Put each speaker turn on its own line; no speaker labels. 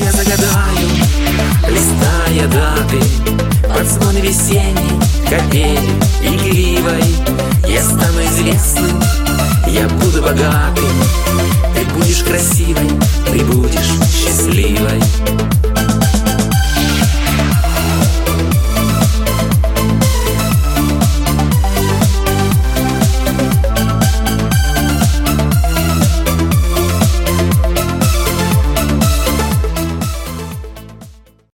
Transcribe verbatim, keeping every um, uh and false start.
я загадаю, листая даты под звон весенней капели игривой. Я стану известным, я буду богатым, ты будешь красивой, ты будешь счастливой.